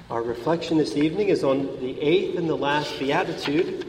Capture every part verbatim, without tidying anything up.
Our reflection this evening is on the eighth and the last beatitude.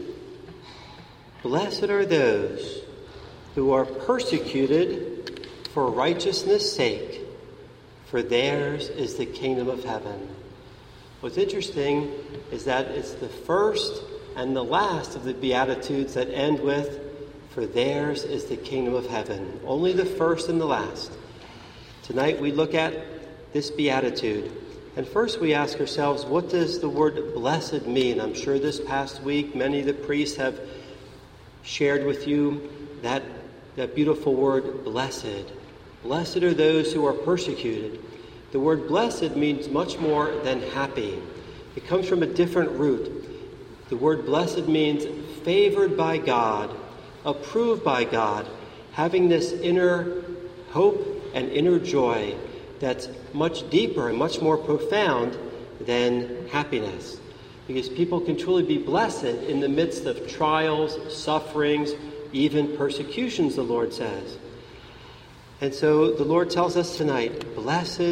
Blessed are those who are persecuted for righteousness' sake, for theirs is the kingdom of heaven. What's interesting is that it's the first and the last of the beatitudes that end with, for theirs is the kingdom of heaven. Only the first and the last. Tonight we look at this beatitude. And first we ask ourselves, what does the word blessed mean? I'm sure this past week many of the priests have shared with you that, that beautiful word, blessed. Blessed are those who are persecuted. The word blessed means much more than happy. It comes from a different root. The word blessed means favored by God, approved by God, having this inner hope and inner joy that's much deeper and much more profound than happiness. Because people can truly be blessed in the midst of trials, sufferings, even persecutions, the Lord says. And so the Lord tells us tonight, blessed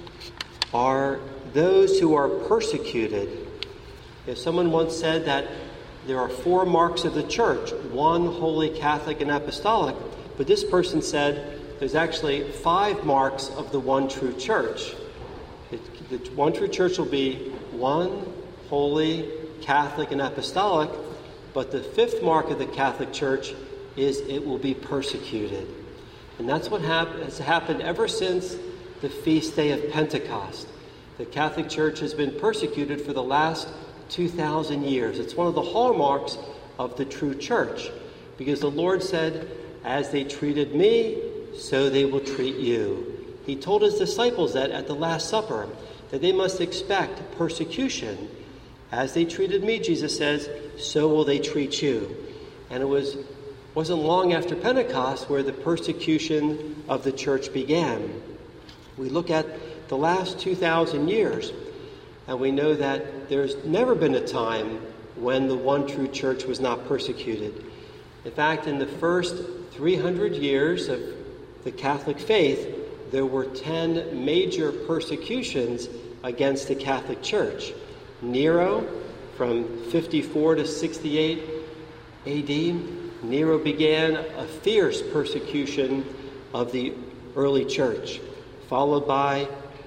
are those who are persecuted. If someone once said that there are four marks of the church, one, holy, Catholic, and apostolic, but this person said there's actually five marks of the one true church. It, the one true church will be one, holy, Catholic, and apostolic, but the fifth mark of the Catholic Church is it will be persecuted. And that's what hap- has happened ever since the feast day of Pentecost. The Catholic Church has been persecuted for the last two thousand years. It's one of the hallmarks of the true church, because the Lord said, as they treated me, so they will treat you. He told his disciples that at the Last Supper, that they must expect persecution. As they treated me, Jesus says, so will they treat you. And it was, wasn't long after Pentecost where the persecution of the church began. We look at the last two thousand years, and we know that there's never been a time when the one true church was not persecuted. In fact, in the first three hundred years of the Catholic faith, there were ten major persecutions against the Catholic Church. Nero, from fifty-four to sixty-eight A D, Nero began a fierce persecution of the early church, followed by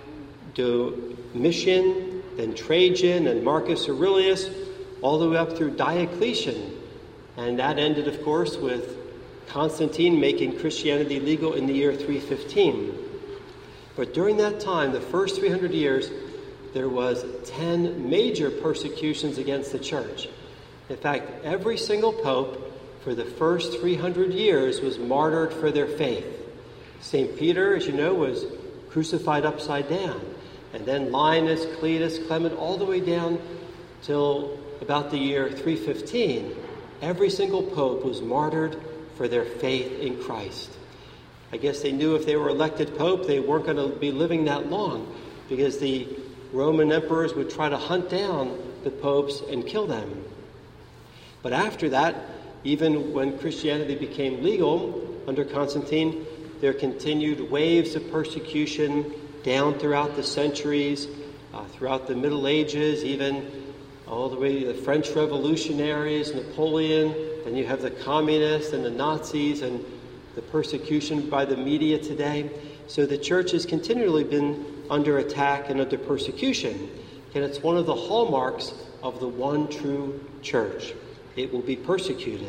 Domitian, then Trajan, and Marcus Aurelius, all the way up through Diocletian. And that ended, of course, with Constantine making Christianity legal in the year three fifteen. But during that time, the first three hundred years, there was ten major persecutions against the church. In fact, every single pope for the first three hundred years was martyred for their faith. Saint Peter, as you know, was crucified upside down. And then Linus, Cletus, Clement, all the way down till about the year three fifteen. Every single pope was martyred for their faith in Christ. I guess they knew if they were elected pope, they weren't going to be living that long, because the Roman emperors would try to hunt down the popes and kill them. But after that, even when Christianity became legal under Constantine, there continued waves of persecution down throughout the centuries, uh, throughout the Middle Ages, even all the way to the French revolutionaries, Napoleon. Then you have the communists and the Nazis and the persecution by the media today. So the church has continually been under attack and under persecution. And it's one of the hallmarks of the one true church. It will be persecuted.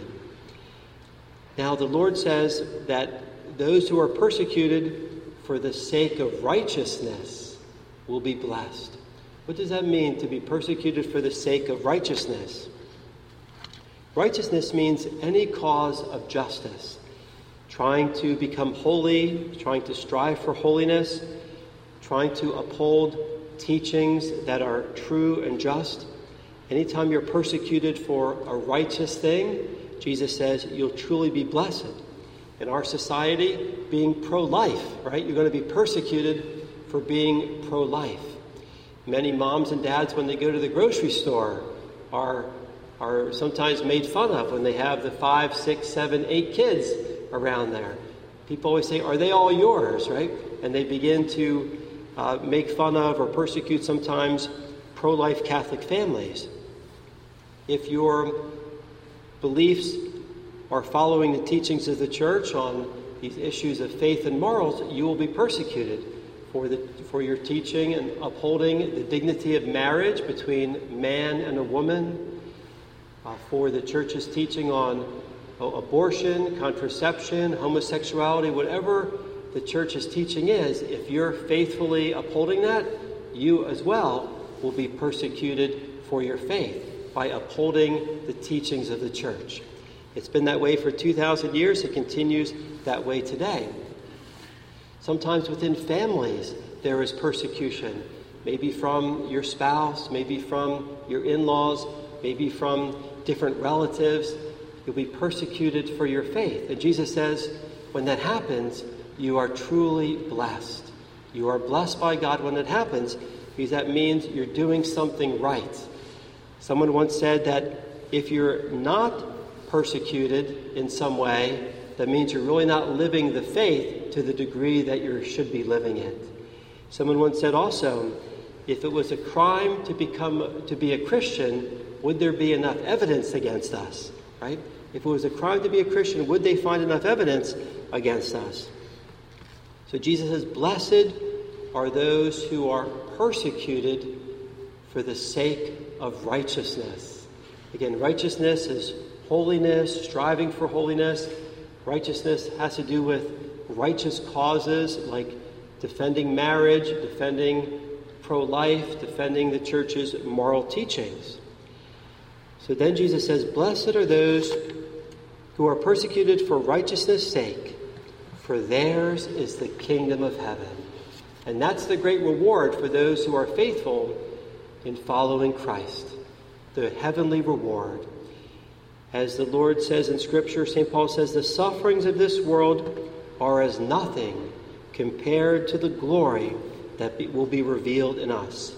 Now the Lord says that those who are persecuted for the sake of righteousness will be blessed. What does that mean, to be persecuted for the sake of righteousness? Righteousness means any cause of justice, trying to become holy, trying to strive for holiness, trying to uphold teachings that are true and just. Anytime you're persecuted for a righteous thing, Jesus says you'll truly be blessed. In our society, being pro-life, right? You're going to be persecuted for being pro-life. Many moms and dads, when they go to the grocery store, are are sometimes made fun of when they have the five, six, seven, eight kids around there. People always say, are they all yours, right? And they begin to uh, make fun of or persecute sometimes pro-life Catholic families. If your beliefs are following the teachings of the church on these issues of faith and morals, you will be persecuted for the for your teaching and upholding the dignity of marriage between man and a woman, uh, for the church's teaching on uh, abortion, contraception, homosexuality, whatever the church's teaching is. If you're faithfully upholding that, you as well will be persecuted for your faith by upholding the teachings of the church. It's been that way for two thousand years. It continues that way today. Sometimes within families, there is persecution, maybe from your spouse, maybe from your in-laws, maybe from different relatives. You'll be persecuted for your faith. And Jesus says, when that happens, you are truly blessed. You are blessed by God when it happens, because that means you're doing something right. Someone once said that if you're not persecuted in some way, that means you're really not living the faith to the degree that you should be living it. Someone once said also, if it was a crime to become to be a Christian, would there be enough evidence against us? Right? If it was a crime to be a Christian, would they find enough evidence against us? So Jesus says, blessed are those who are persecuted for the sake of righteousness. Again, righteousness is holiness, striving for holiness. Righteousness has to do with righteous causes like defending marriage, defending pro-life, defending the church's moral teachings. So then Jesus says, blessed are those who are persecuted for righteousness' sake, for theirs is the kingdom of heaven. And that's the great reward for those who are faithful in following Christ, the heavenly reward. As the Lord says in Scripture, Saint Paul says, the sufferings of this world are as nothing compared to the glory that be, will be revealed in us.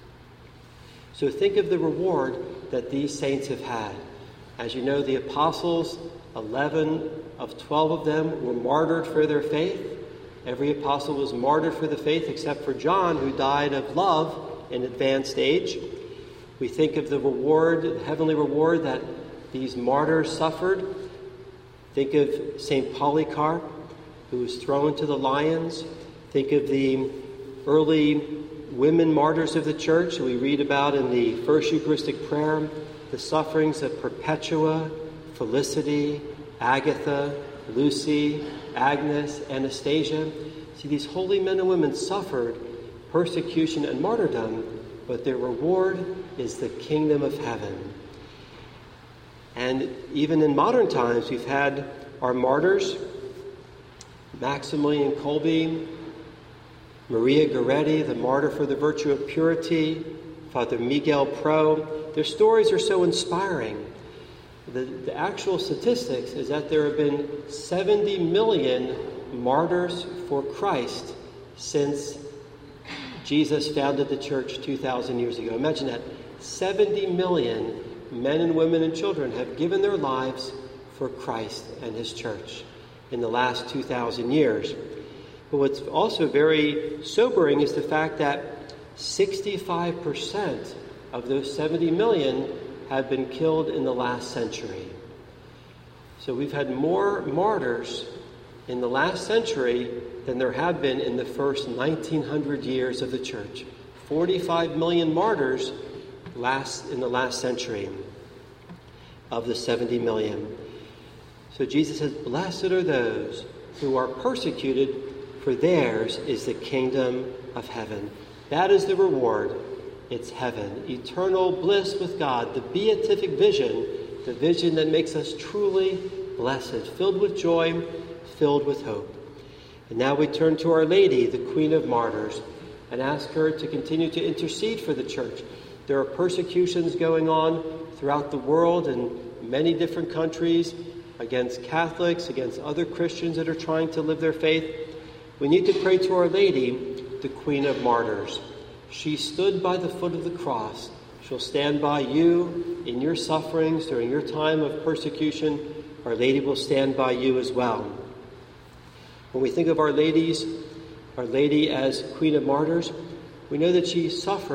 So think of the reward that these saints have had. As you know, the apostles, eleven of twelve of them were martyred for their faith. Every apostle was martyred for the faith except for John, who died of love in advanced age. We think of the reward, the heavenly reward that these martyrs suffered. Think of Saint Polycarp, who was thrown to the lions. Think of the early women martyrs of the church we read about in the first Eucharistic prayer, the sufferings of Perpetua, Felicity, Agatha, Lucy, Agnes, Anastasia. See, these holy men and women suffered persecution and martyrdom, but their reward is the kingdom of heaven. And even in modern times, we've had our martyrs, Maximilian Kolbe, Maria Goretti, the martyr for the virtue of purity, Father Miguel Pro. Their stories are so inspiring. The, the actual statistics is that there have been seventy million martyrs for Christ since Jesus founded the church two thousand years ago. Imagine that. seventy million men and women and children have given their lives for Christ and his church in the last two thousand years. But what's also very sobering is the fact that sixty-five percent of those seventy million have been killed in the last century. So we've had more martyrs in the last century than there have been in the first nineteen hundred years of the church. forty-five million martyrs last in the last century of the seventy million. So Jesus says, blessed are those who are persecuted, for theirs is the kingdom of heaven. That is the reward. It's heaven, eternal bliss with God, the beatific vision, the vision that makes us truly blessed, filled with joy, filled with hope. And now we turn to Our Lady, the Queen of Martyrs, and ask her to continue to intercede for the church. There are persecutions going on throughout the world in many different countries against Catholics, against other Christians that are trying to live their faith. We need to pray to Our Lady, the Queen of Martyrs. She stood by the foot of the cross. She'll stand by you in your sufferings during your time of persecution. Our Lady will stand by you as well. When we think of Our Ladies, Our Lady as Queen of Martyrs, we know that she suffered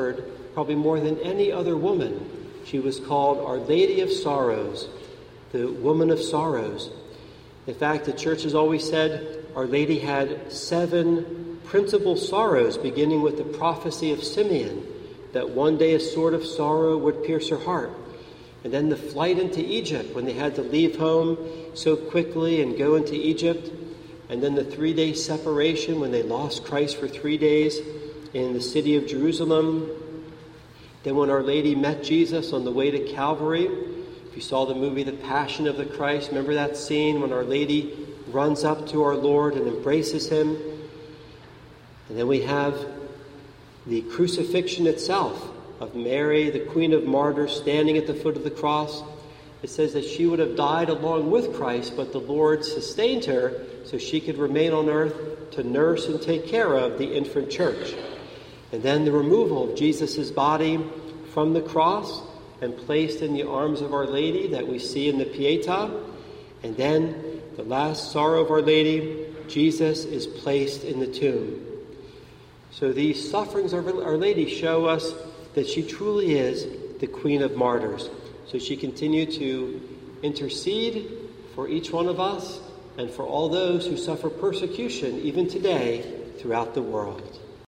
probably more than any other woman, she was called Our Lady of Sorrows, the woman of sorrows. In fact, the church has always said Our Lady had seven principal sorrows, beginning with the prophecy of Simeon, that one day a sword of sorrow would pierce her heart. And then the flight into Egypt, when they had to leave home so quickly and go into Egypt. And then the three-day separation, when they lost Christ for three days in the city of Jerusalem. Then when Our Lady met Jesus on the way to Calvary. If you saw the movie The Passion of the Christ, remember that scene when Our Lady runs up to our Lord and embraces him? And then we have the crucifixion itself of Mary, the Queen of Martyrs, standing at the foot of the cross. It says that she would have died along with Christ, but the Lord sustained her so she could remain on earth to nurse and take care of the infant church. And then the removal of Jesus' body from the cross and placed in the arms of Our Lady that we see in the Pietà. And then the last sorrow of Our Lady, Jesus is placed in the tomb. So these sufferings of Our Lady show us that she truly is the Queen of Martyrs. So she continued to intercede for each one of us and for all those who suffer persecution even today throughout the world.